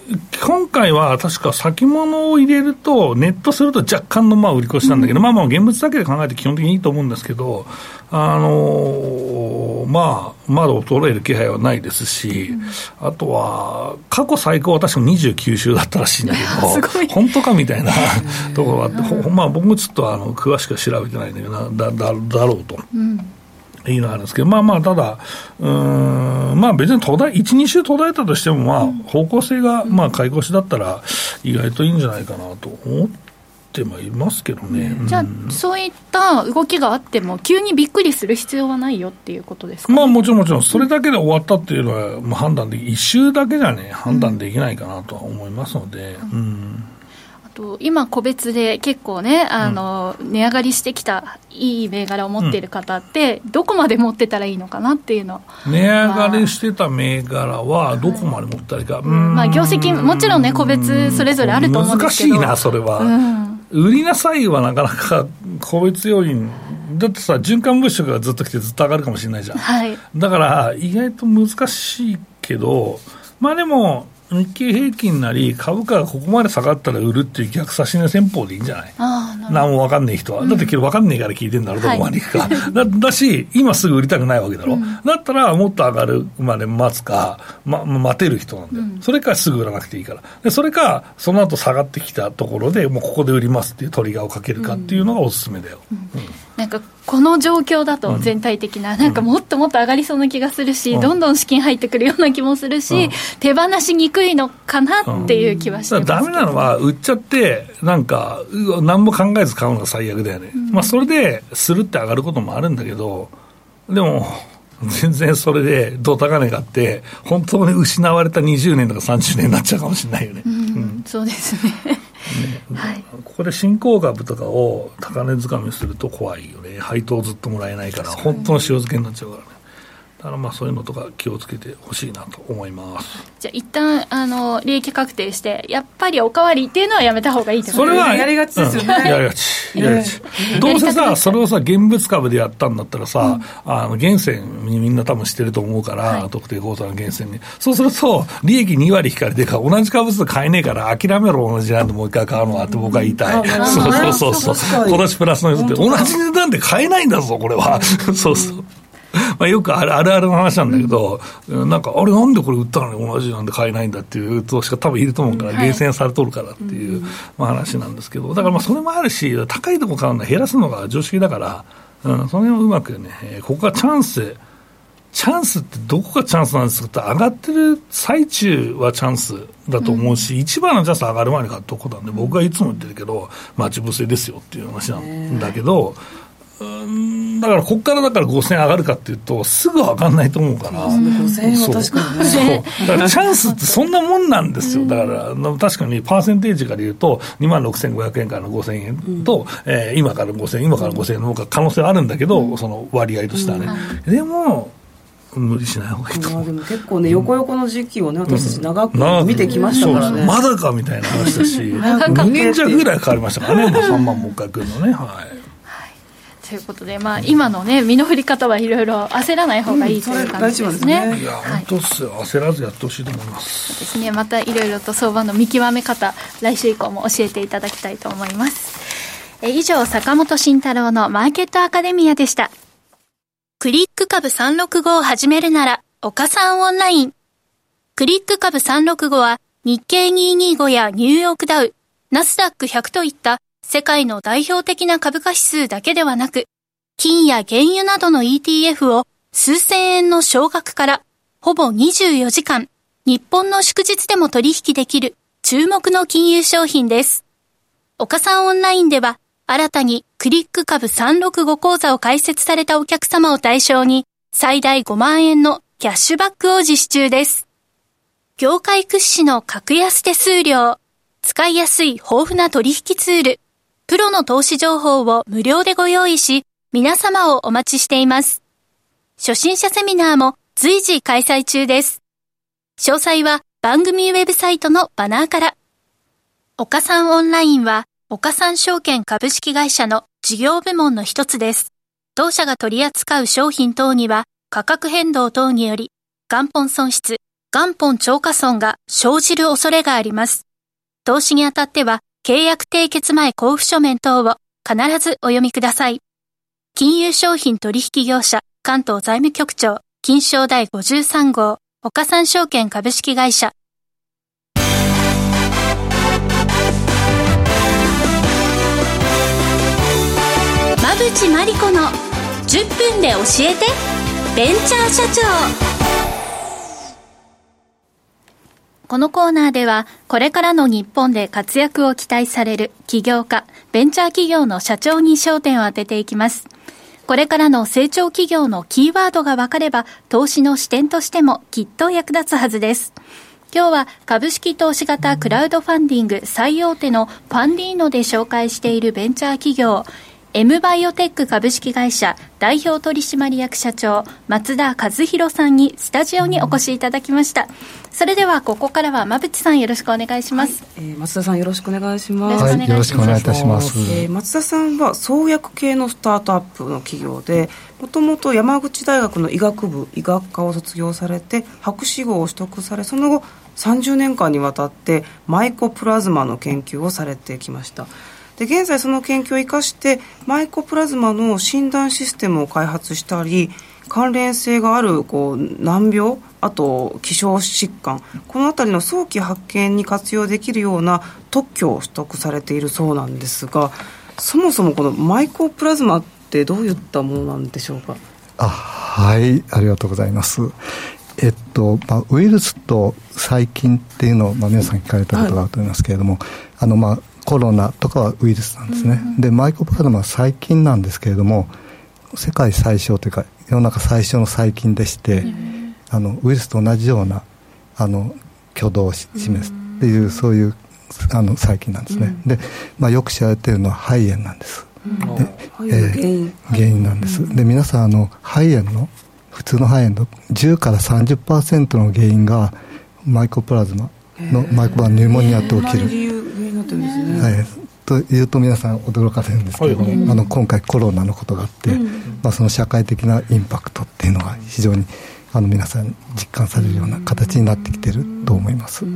今回は確か先物を入れるとネットすると若干のまあ売り越しなんだけど、うん、まあまあ現物だけで考えて基本的にいいと思うんですけど、あのー、まあまだ衰える気配はないですし、うん、あとは過去最高は確かにじゅうきゅう週だったらしいんだけど本当かみたいなところがあって、まあ僕もちょっとあの詳しくは調べてないんだけどだ、だ、だろうと、うんいいのがあるんですけど、まあまあ、ただ、うーん、まあ別に途絶え、いち、に週途絶えたとしても、まあ、方向性が、まあ、買い越しだったら、意外といいんじゃないかなと思ってはいますけどね。 じゃあ、うん、そういった動きがあっても、急にびっくりする必要はないよっていうことですかね。 まあもちろんもちろん、それだけで終わったっていうのは、まあ、判断でき、一週だけじゃね、判断できないかなとは思いますので、うん。うんと今個別で結構ねあの、うん、値上がりしてきたいい銘柄を持っている方って、うん、どこまで持ってたらいいのかなっていうの値上がりしてた銘柄はどこまで持ったらいいか、はい、 まあ、業績もちろんね個別それぞれあると思うんですけど難しいなそれは、うん、売りなさいはなかなか個別要因だってさ循環物色がずっと来てずっと上がるかもしれないじゃん、はい、だから意外と難しいけどまあでも日経平均なり株価がここまで下がったら売るっていう逆差し値戦法でいいんじゃない？ああ、何も分かんない人は、うん、だって分かんないから聞いてんだろどこまでいくか、はい、だ, だし今すぐ売りたくないわけだろ、うん、だったらもっと上がるまで待つか、ま、待てる人なんだよ、うん、それかすぐ売らなくていいからでそれかその後下がってきたところでもうここで売りますっていうトリガーをかけるかっていうのがおすすめだよ、うんうんうん、 なんかこの状況だと全体的な、うん、なんかもっともっと上がりそうな気がするし、うん、どんどん資金入ってくるような気もするし、うん、手放しにくいのかなっていう気はしてますけど、 うん、ダメなのは売っちゃってなんか何も考えず買うのが最悪だよね、うんまあ、それでするって上がることもあるんだけどでも全然それでドタ金買って本当に失われたにじゅうねんとかさんじゅうねんになっちゃうかもしれないよね、 うんうん、そうですねねはい、ここで新興株とかを高値掴みすると怖いよね配当ずっともらえないから本当の塩漬けになっちゃうからねだからまあそういうのとか気をつけてほしいなと思います。 じゃあ一旦あの利益確定してやっぱりおかわりっていうのはやめた方がいいってことですね。 それはやりがちですよね、 うん、やりがちやりがち、えー、どうせさそれをさ現物株でやったんだったらさ、うん、あの源泉にみんな多分してると思うから、はい、特定口座の源泉にそうすると利益に割引かれてから同じ株数買えねえから諦めろ同じなんでもう一回買うのはって僕は言いたい、うん、そうそうそうそう今年プラスの人って同じ値段で買えないんだぞこれはそうそうまあ、よくあるあるあるの話なんだけど、うん、なんかあれなんでこれ売ったのに同じなんで買えないんだっていう投資家多分いると思うから、うん、厳選されとるからっていう、はいまあ、話なんですけどだからまあそれもあるし高いとこ買うの減らすのが常識だから、うん、その辺をうまくねここがチャンスチャンスってどこがチャンスなんですかって上がってる最中はチャンスだと思うし、うん、一番のチャンス上がる前に買ったとこなんで僕はいつも言ってるけど待ち伏せですよっていう話なんだけど、うんだからここからだからごせん上がるかっていうとすぐ上がんないと思うからごせんえんは確かにねそうだからチャンスってそんなもんなんですよだから確かにパーセンテージから言うとにまんろくせんごひゃくえんからのごせんえんと、うんえー、今からごせんえん今からごせんえんの方が可能性はあるんだけど、うん、その割合としてはね、うん、でも無理しない方がいいと思う、まあ、 でも結構ね横横の時期をね私たち長く見てきましたからね、 うん、まだかみたいな話だしにねん弱ぐらいかかりましたからねもうさんまんもう一回来るのねはいということで、まあ、今のね身の振り方はいろいろ焦らない方がいいという感じですね、 うん、いや本当っすよ、はい、焦らずやってほしいと思いますそうですねまたいろいろと相場の見極め方来週以降も教えていただきたいと思いますえ以上坂本慎太郎のマーケットアカデミアでした。クリック株さんろくごを始めるなら岡三オンライン。クリック株さんろくごは日経にひゃくにじゅうごやニューヨークダウ、ナスダックひゃくといった世界の代表的な株価指数だけではなく、金や原油などの イーティーエフ を数千円の少額からほぼにじゅうよじかん、日本の祝日でも取引できる注目の金融商品です。岡三オンラインでは新たにクリック株さんろくご講座を開設されたお客様を対象に最大ごまんえんのキャッシュバックを実施中です。業界屈指の格安手数料、使いやすい豊富な取引ツール、プロの投資情報を無料でご用意し、皆様をお待ちしています。初心者セミナーも随時開催中です。詳細は番組ウェブサイトのバナーから。岡三オンラインは岡三証券株式会社の事業部門の一つです。当社が取り扱う商品等には価格変動等により元本損失、 元本超過損が生じる恐れがあります。投資にあたっては、契約締結前交付書面等を必ずお読みください。金融商品取引業者関東財務局長金商第ごじゅうさん号岡三証券株式会社。馬淵真理子のじゅっぷんで教えてベンチャー社長。このコーナーではこれからの日本で活躍を期待される起業家、ベンチャー企業の社長に焦点を当てていきます。これからの成長企業のキーワードが分かれば投資の視点としてもきっと役立つはずです。今日は株式投資型クラウドファンディング最大手のファンディーノで紹介しているベンチャー企業Mバイオテック株式会社代表取締役社長松田和弘さんにスタジオにお越しいただきました。それではここからは馬淵さんよろしくお願いします。 はい、えー、松田さんよろしくお願いします。 はい、よろしくお願いいたします。 えー、松田さんは創薬系のスタートアップの企業で、もともと山口大学の医学部医学科を卒業されて博士号を取得され、その後さんじゅうねんかんにわたってマイコプラズマの研究をされてきました。で現在その研究を生かしてマイコプラズマの診断システムを開発したり、関連性があるこう難病、あと希少疾患、このあたりの早期発見に活用できるような特許を取得されているそうなんですが、そもそもこのマイコプラズマってどういったものなんでしょうか。 あ、はい、ありがとうございます。えっとまあ、ウイルスと細菌っていうのを、まあ、皆さん聞かれたことがあると思いますけれども、はい、あのまあコロナとかはウイルスなんですね、うん、でマイコプラズマは細菌なんですけれども、世界最小というか世の中最小の細菌でして、うん、あのウイルスと同じようなあの挙動を示すっていう、うん、そういうあの細菌なんですね、うん、で、まあ、よく知られているのは肺炎なんです、うん、で、 うん、えー、 原因なんです、うん、で皆さんあの肺炎の普通の肺炎のじゅうからさんじゅっパーセントの原因がマイコプラズマのマイコプラズマニューモニアと起きる、 理由になってるんですね、 はい、というと皆さん驚かれるんですけども、はいはい、あの今回コロナのことがあって、うん、まあ、その社会的なインパクトっていうのが非常にあの皆さん実感されるような形になってきていると思います、うん、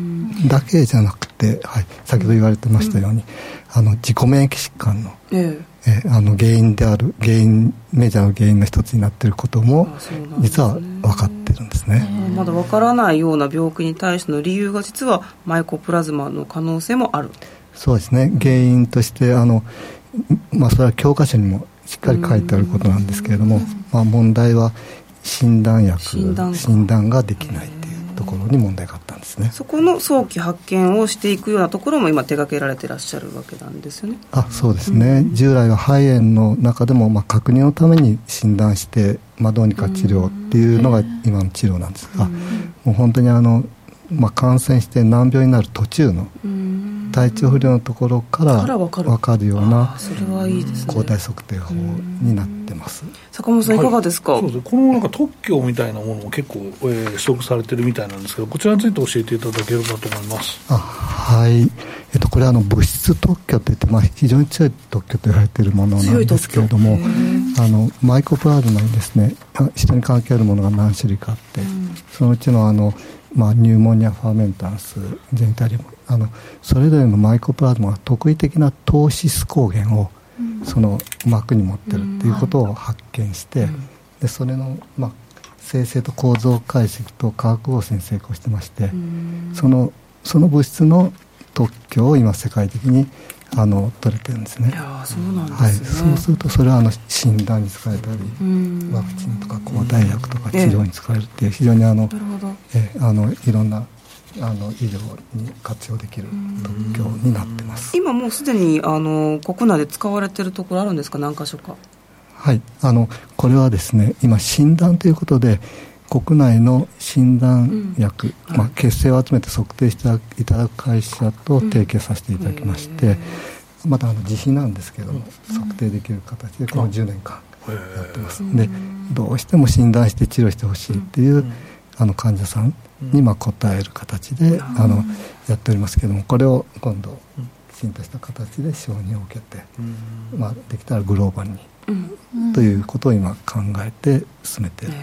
だけじゃなくて、はい、先ほど言われてましたように、うん、あの自己免疫疾患の、えええあの原因である原因メジャーの原因の一つになっていることも実は分かってるんですね。 まだ分からないような病気に対しての理由が実はマイコプラズマの可能性もある。 そうですね、原因としてあの、まあ、それは教科書にもしっかり書いてあることなんですけれども、まあ、問題は診断薬診断診断ができないというところに問題があったんですね。 そこの早期発見をしていくようなところも今手掛けられていらっしゃるわけなんですよね。 あ、そうですね、うん、従来は肺炎の中でも、まあ、確認のために診断して、まあ、どうにか治療っていうのが今の治療なんですが、うん、もう本当にあの、まあ、感染して難病になる途中の体調不良のところから分かるような抗体測定法になってます。 坂本さんいかがですか。 はい、そうです。このなんか特許みたいなものも結構、えー、取得されてるみたいなんですけど、こちらについて教えていただければと思います。 あ、はい、えっと、これはあの物質特許といって、まあ、非常に強い特許と言われているものなんですけれども、あのマイコプラズマにですね、人に関係あるものが何種類かあって、うん、そのうちのあのまあ、ニューモニアファーメンタンスジェニタリウム、あのそれぞれのマイコプラズマが特異的な糖質抗原をその膜に持ってるっていうことを発見して、でそれの、まあ、生成と構造解析と化学合成に成功してまして、その、その物質の特許を今世界的にあの取れてるんですね。 いや、そうなんですね。 はい、そうするとそれはあの診断に使えたり、ワクチンとか抗体薬とか治療に使えるっていう非常にあのえあのいろんなあの医療に活用できる特許になってます。 今もうすでにあの国内で使われているところあるんですか、何か所か。 はい、あのこれはですね、今診断ということで国内の診断薬、うん、まあ、血清を集めて測定していただく会社と提携させていただきまして、うん、またあの自費なんですけども、うん、測定できる形でこのじゅうねんかんやってます、うん、でどうしても診断して治療してほしいっていう、うん、あの患者さんにまあ応える形で、うん、あのやっておりますけども、これを今度きちんとした形で承認を受けて、うん、まあ、できたらグローバルに、うん、ということを今考えて進めている段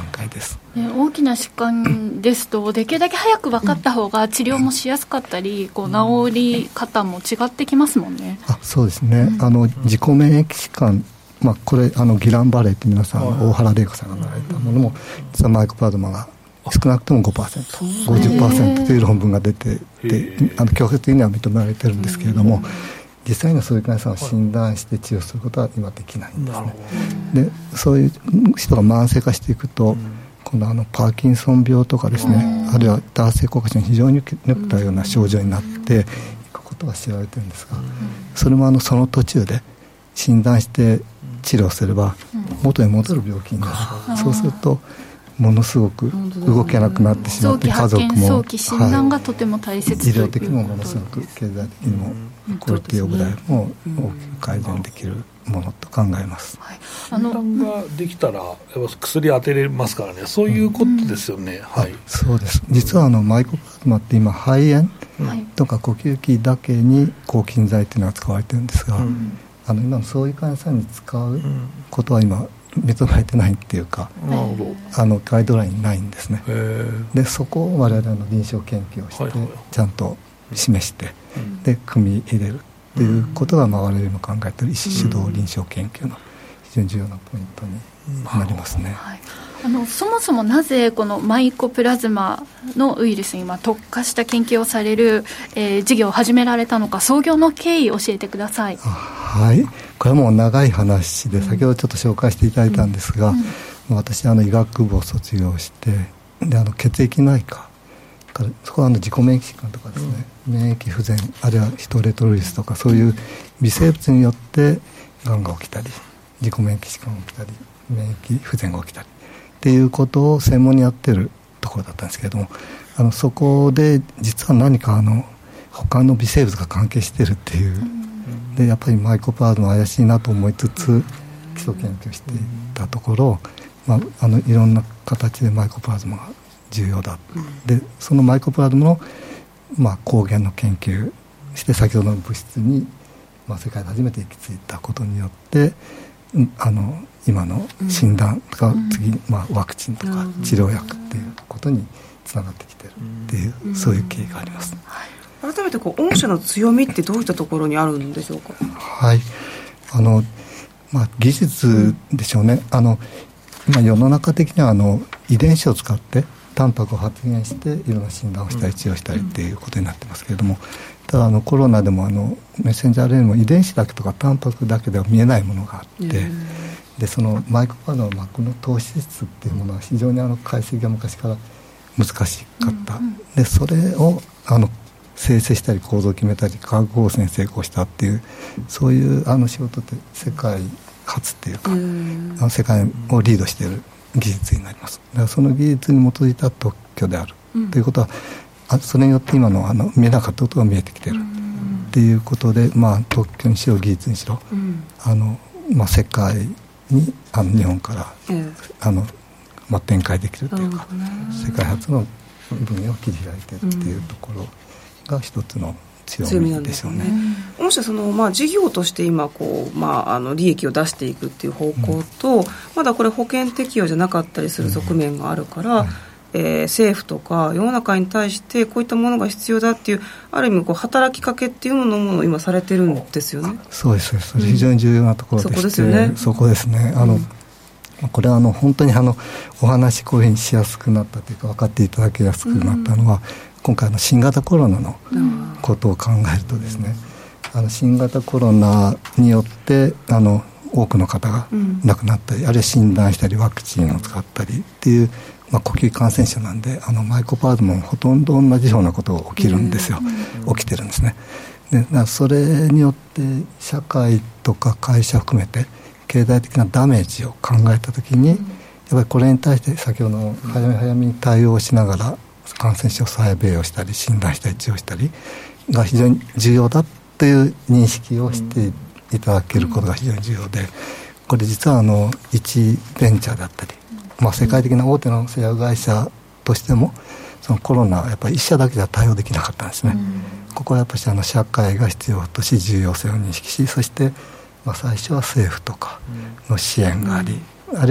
解です、 ね、大きな疾患ですとできるだけ早く分かった方が治療もしやすかったり、うん、こう治り方も違ってきますもんね。 あ、そうですね、うん、あの自己免疫疾患、まあ、これあのギランバレーって皆さん、うん、大原玲子さんがなられたものも実はマイコプラズマが少なくとも ごパーセント、ごじゅっパーセント という論文が出てて、あの強制的には認められてるんですけれども、実際にはそういう患者さんを診断して治療することは今できないんですね。でそういう人が慢性化していくと、今度あのパーキンソン病とかですね、あるいは男性硬化症に非常によく似たような症状になっていくことが知られてるんですが、それもあのその途中で診断して治療すれば元に戻る病気になる。そうするとものすごく動けなくなってしまって、家族も早期診断がとても大切という、 医療的にもものすごく経済的にもクオリティオブライフも大きく改善できるものと考えます。 はい、診断ができたらやっぱ薬当てれますからね、そういうことですよね。うん、はい、 そうです。実はあのマイコプラズマって今肺炎とか呼吸器だけに抗菌剤っていうのが使われてるんですが、うん、あの今のそういう患者さんに使うことは今認められてないっていうか、あのガイドラインないんですね。でそこを我々の臨床研究をして、はいはい、ちゃんと示して、うん、で組み入れるっていうことが、まあ、我々の考えている医師主導臨床研究の非常に重要なポイントになりますね。 はい、あのそもそもなぜこのマイコプラズマのウイルスに今特化した研究をされる、えー、事業を始められたのか、創業の経緯を教えてください。 はい、これはもう長い話で、先ほどちょっと紹介していただいたんですが、うんうん、私あの医学部を卒業してであの血液内科からそこはあの自己免疫疾患とかですね、うん、免疫不全あるいはヒトレトロリスとかそういう微生物によってがんが起きたり自己免疫疾患が起きたり免疫不全が起きたりっていうことを専門にやってるところだったんですけれども、あのそこで実は何かあの他の微生物が関係してるっていう、うん、でやっぱりマイコプラズマ怪しいなと思いつつ基礎研究していったところ、まあ、あのいろんな形でマイコプラズマが重要だ、うん、でそのマイコプラズマの、まあ、抗原の研究して先ほどの物質に、まあ、世界で初めて行き着いたことによってあの今の診断とか、うん、次、まあ、ワクチンとか治療薬っていうことにつながってきてるっていう、うん、そういう経緯があります。 改めてこう御社の強みってどういったところにあるんでしょうか。 はい、あの、まあ、技術でしょうね。あの今世の中的にはあの遺伝子を使ってタンパクを発現していろんな診断をしたり治療したりっていうことになってますけれども、ただあのコロナでもあのメッセンジャー アールエヌエー も遺伝子だけとかタンパクだけでは見えないものがあって、でそのマイクロパーの膜の糖質質っていうものは非常にあの解析が昔から難しかった、うんうん、でそれをあの生成したり構造を決めたり化学合成に成功したっていうそういうあの仕事って世界初っていうか、うん、あの世界をリードしている技術になります。だからその技術に基づいた特許である、うん、ということはあそれによって今 の, あの見えなかったことが見えてきている、うん、っていうことで、まあ、特許にしろ技術にしろ、うん、あのまあ、世界にあの日本から、うん、あのまあ、展開できるというか、うん、世界初の分野を切り開いているっていうところが一つの強みでしょうね。 もしその、まあ、事業として今こう、まあ、あの利益を出していくっていう方向と、うん、まだこれ保険適用じゃなかったりする側面があるから、うん、えー、政府とか世の中に対してこういったものが必要だっていうある意味こう働きかけっていうものを今されてるんですよね。 そうです。それ非常に重要なところでして、うん、そこですよね。そこですね。あの、うん、これはあの本当にあのお話こういうふうにしやすくなったというか分かっていただきやすくなったのは、うん、今回の新型コロナのことを考えるとですね、うん、あの新型コロナによってあの多くの方が亡くなったり、うん、あるいは診断したりワクチンを使ったりっていう、まあ、呼吸感染症なんであのマイコプラズマもほとんど同じようなことが起きるんですよ、うん、起きてるんですね。でだそれによって社会とか会社含めて経済的なダメージを考えたときに、うん、やっぱりこれに対して先ほどの早め早めに対応しながら感染症再米をしたり診断したり治療したりが非常に重要だという認識をしていただけることが非常に重要で、これ実はあの一ベンチャーだったり、まあ、世界的な大手の製薬会社としてもそのコロナはやっぱり一社だけでは対応できなかったんですね。ここはやっぱりあの社会が必要とし重要性を認識し、そしてまあ最初は政府とかの支援があり、あるいは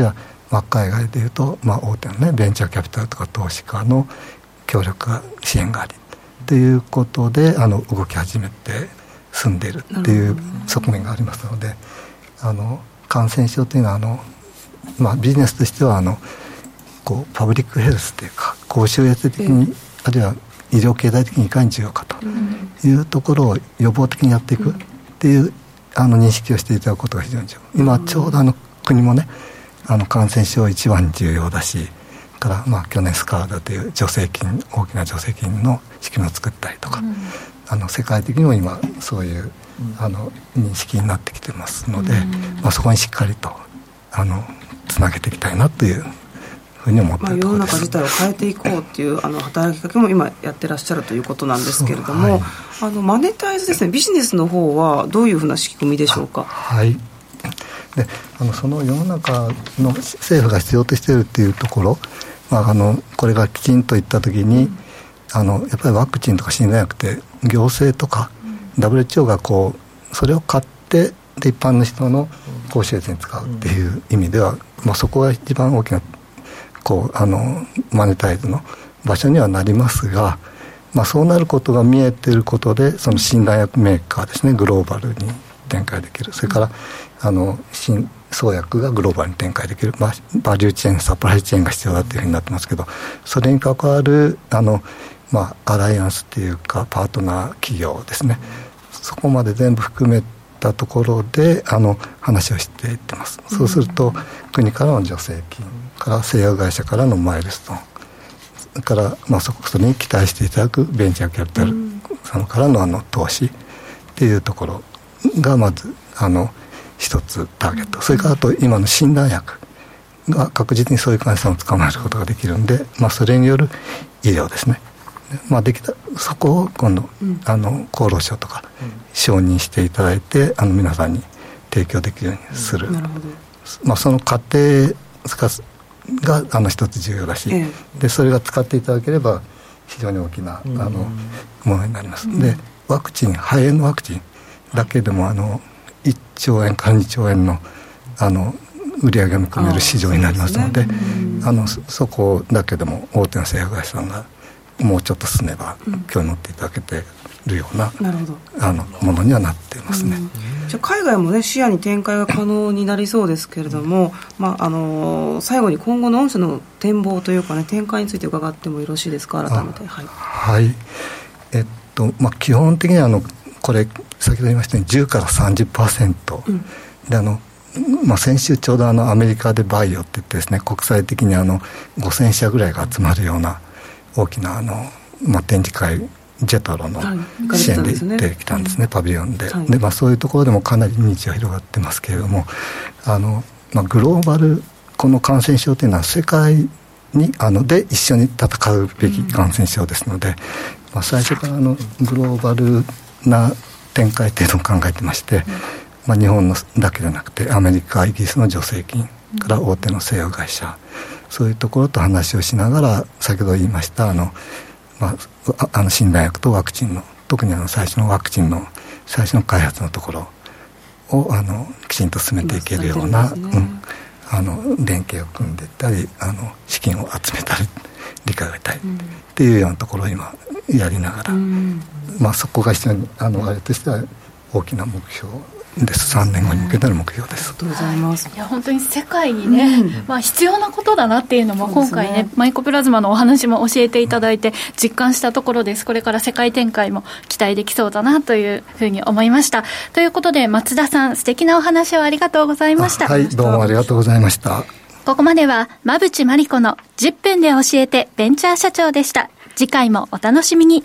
まあ、海外でいうと、まあ、大手のねベンチャーキャピタルとか投資家の協力が支援がありということであの動き始めて進んでいるっていう側面がありますので、あの感染症というのはあの、まあ、ビジネスとしてはあのこうパブリックヘルスというか公衆衛生的に、うん、あるいは医療経済的にいかに重要かというところを予防的にやっていくっていう、うん、あの認識をしていただくことが非常に重要。今ちょうどあの国もねあの感染症一番重要だしから、まあ、去年スカーダという助成金大きな助成金の仕組みを作ったりとか、うん、あの世界的にも今そういう、うん、あの認識になってきてますので、うんまあ、そこにしっかりとあのつなげていきたいなというふうに思っているところです。 まあ、世の中自体を変えていこうっていうあの働きかけも今やってらっしゃるということなんですけれども、はい、あのマネタイズですね、ビジネスの方はどういうふうな仕組みでしょうか。 はいであのその世の中の政府が必要としているっていうところ、まあ、あのこれがきちんといったときに、うん、あのやっぱりワクチンとか診断薬って行政とか、うん、ダブリューエイチオー がこうそれを買ってで一般の人の公衆衛生に使うっていう意味では、うんまあ、そこが一番大きなこうあのマネタイズの場所にはなりますが、まあ、そうなることが見えていることでその診断薬メーカーですねグローバルに展開できる、それからあの新創薬がグローバルに展開できる、まあ、バリューチェーンサプライチェーンが必要だというふうになってますけど、それに関わるあの、まあ、アライアンスというかパートナー企業ですね、そこまで全部含めたところであの話をしていってます。そうすると国からの助成金から製薬会社からのマイルストーン、それから、まあ、そこそれに期待していただくベンチャーキャピタルさんからの、あの投資っていうところがまずあの一つターゲット、それからあと今の診断薬が確実にそういう患者さんを捕まえることができるんで、まあ、それによる医療ですね、まあ、できたそこを今度、うん、あの厚労省とか承認していただいてあの皆さんに提供できるようにする、うんなるほどまあ、その過程があの一つ重要だし、ええ、でそれが使っていただければ非常に大きな、うん、あのものになります、うん、でワクチン肺炎のワクチンだけでもあのいっちょうえんからにちょうえん の, あの売り上げが見込める市場になりますので、あで、ね、あの そ, そこだけでも大手の製薬会社さんがもうちょっと進めば、うん、今日乗っていただけてるよう な, なるほどあのものにはなっていますね、うん、 じゃあ海外も、ね、視野に展開が可能になりそうですけれども、まああのー、最後に今後の御社の展望というか、ね、展開について伺ってもよろしいですか。改めてはい、 はいえっとまあ、基本的にはあのこれ先ほど言いましたようにじゅうからさんじゅっパーセント、うん、であの、まあ、先週ちょうどあのアメリカでバイオって言ってですね、国際的にあのごせんしゃぐらいが集まるような大きなあの、まあ、展示会ジェトロの支援で行ってきたんですね、はい、パビリオンで、はいでまあ、そういうところでもかなり認知が広がってますけれども、あの、まあ、グローバルこの感染症というのは世界にあので一緒に戦うべき感染症ですので、うんまあ、最初からあのグローバルな展開というのを考えてまして、うんまあ、日本のだけでなくてアメリカイギリスの助成金から大手の製薬会社、うん、そういうところと話をしながら先ほど言いましたあの、まあ、あの診断薬とワクチンの特にあの最初のワクチンの最初の開発のところをあのきちんと進めていけるような、ねうんあの連携を組んでいったりあの資金を集めたり理解を得たいっていうようなところを今やりながら、うんまあ、そこが非常にあのあれとしては大きな目標です。さんねんごに向けての目標です。 ありがとうございます。 いや本当に世界にね、うんまあ、必要なことだなっていうのも今回 ね, ねマイコプラズマのお話も教えていただいて実感したところです。これから世界展開も期待できそうだなというふうに思いました。ということで松田さん素敵なお話をありがとうございました。 はいどうもありがとうございました。 ここまでは馬淵真理子のじゅっぷんで教えてベンチャー社長でした。次回もお楽しみに。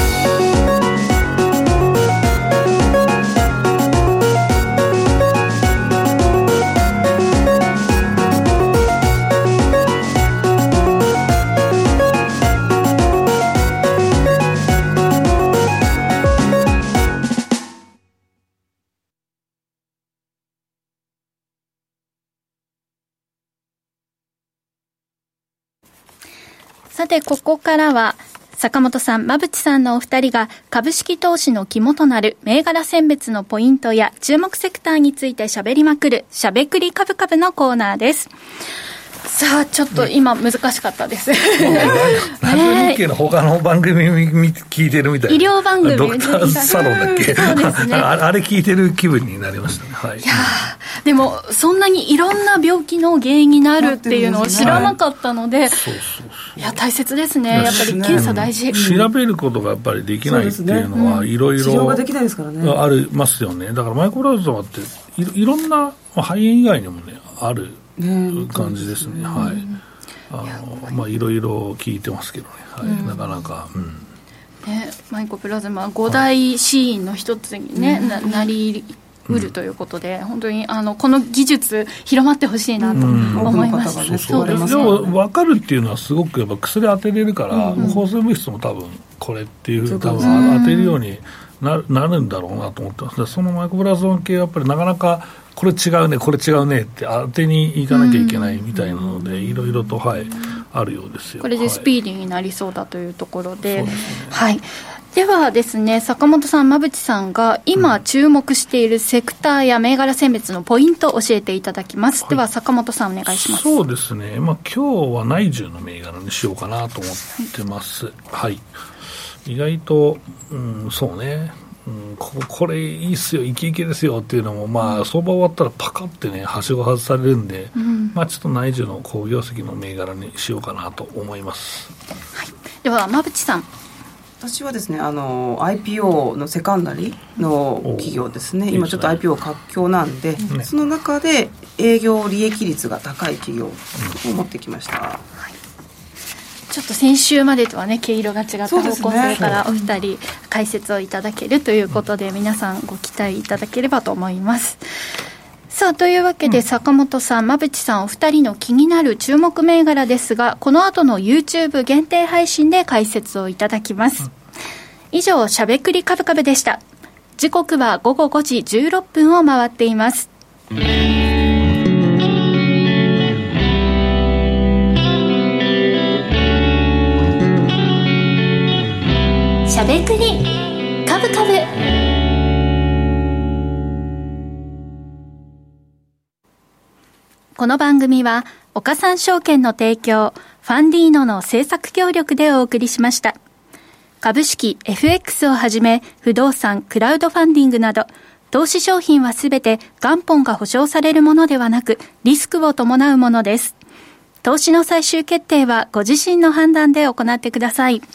さてここからは坂本さん、馬淵さんのお二人が株式投資の肝となる銘柄選別のポイントや注目セクターについて喋りまくるしゃべくりカブカブのコーナーです。 さあちょっと今難しかったです、 ラジオ日経の他の番組聞いてるみたいな、 医療番組ドクターサロンだっけ、そうですね、あれ聞いてる気分になりましたね、はい、いやでもそんなにいろんな病気の原因になるっていうのを知らなかったので、いや大切ですね、やっぱり検査大事、 調べることがやっぱりできないっていうのはいろいろ治療ができないですからね、ありますよね。だからマイコプラズマっていろんな肺炎以外にもねある感じですね、はい、あのまあいろいろ聞いてますけどね、はい、うん、なかなか、うんね、マイコプラズマ五大死因の一つに、ね、はい、な, なりうるということで、うん、本当にあのこの技術広まってほしいなと思いました、うん、そうそうですね、 でも分かるっていうのはすごくやっぱ薬当てれるから、うん、抗生物質も多分これっていう多分当てるようにな る, なるんだろうなと思ってます。そのマイコプラズマ系はやっぱりなかなかこれ違うねこれ違うねって当てにいかなきゃいけないみたいなので、いろいろと、はい、あるようですよ。 これでスピーディーになりそうだというところで、はい、はい、ではですね、坂本さん、馬淵さんが今注目しているセクターや銘柄選別のポイントを教えていただきます、はい、では坂本さんお願いします。 そうですね、まあ、今日は内需の銘柄にしようかなと思ってます、はいはい、意外と、うん、そうね、うん、こ, これいいっすよイケイケですよっていうのも、まあ、相場終わったらパカってねはしご外されるんで、うん、まあ、ちょっと内需の好業績の銘柄にしようかなと思います、 はい、では馬淵さん。 私はですね、あの アイピーオー のセカンダリの企業ですね、今ちょっと アイピーオー 活況なんで、うん、その中で営業利益率が高い企業を持ってきました、うん、はい、 ちょっと先週までとはね毛色が違った方向性からお二人解説をいただけるということで、皆さんご期待いただければと思います。さあというわけで、坂本さん、馬淵さんお二人の気になる注目銘柄ですが、この後の YouTube 限定配信で解説をいただきます。以上、しゃべくりカブカブでした。時刻はごごごじじゅうろっぷんを回っています。しゃべくりカブカブ。この番組は岡三証券の提供、ファンディーノの制作協力でお送りしました。株式 エフエックス をはじめ不動産、クラウドファンディングなど投資商品はすべて元本が保証されるものではなく、リスクを伴うものです。投資の最終決定はご自身の判断で行ってください。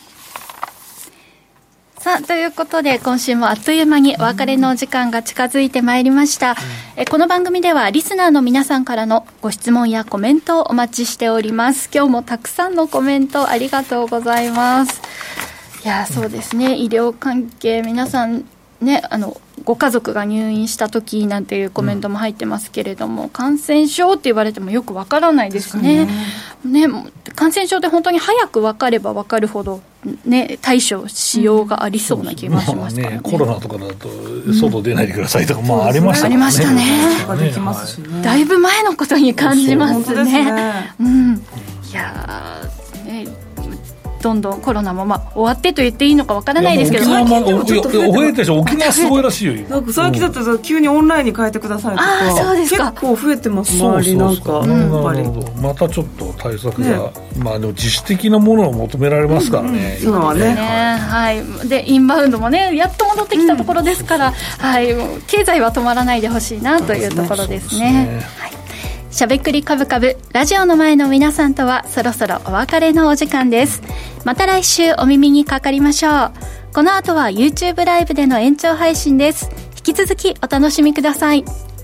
さあということで、今週もあっという間にお別れの時間が近づいてまいりました、うん、えこの番組ではリスナーの皆さんからのご質問やコメントをお待ちしております。今日もたくさんのコメントありがとうございます。いやそうですね、医療関係皆さんね、あのご家族が入院した時なんていうコメントも入ってますけれども、うん、感染症って言われてもよくわからないですね。ね、感染症って本当に早く分かれば分かるほど、ね、対処しようがありそうな気がしますからね。 まあね、コロナとかだと外出ないでくださいとか、うん、まあありましたね。 ありましたね。 できますしね。 だいぶ前のことに感じますね。 ね、 うん、いやー、ね、どんどんコロナも、まあ、終わってと言っていいのかわからないですけど、 沖縄もちょっと覚えてるでしょ。沖縄すごいらしいよ今。 なんか最近だと急にオンラインに変えてくださいとか、 あ、そうですか、 結構増えてます。周りなんか、うん、 なるほど。またちょっと対策が、ね、まあでも自主的なものを求められますからね、 うんうん、今はね、 はい、でインバウンドもねやっと戻ってきたところですから、うん、はい、経済は止まらないでほしいなというところですね。しゃべくりカブカブ、ラジオの前の皆さんとはそろそろお別れのお時間です。また来週お耳にかかりましょう。この後は YouTube ライブでの延長配信です。引き続きお楽しみください。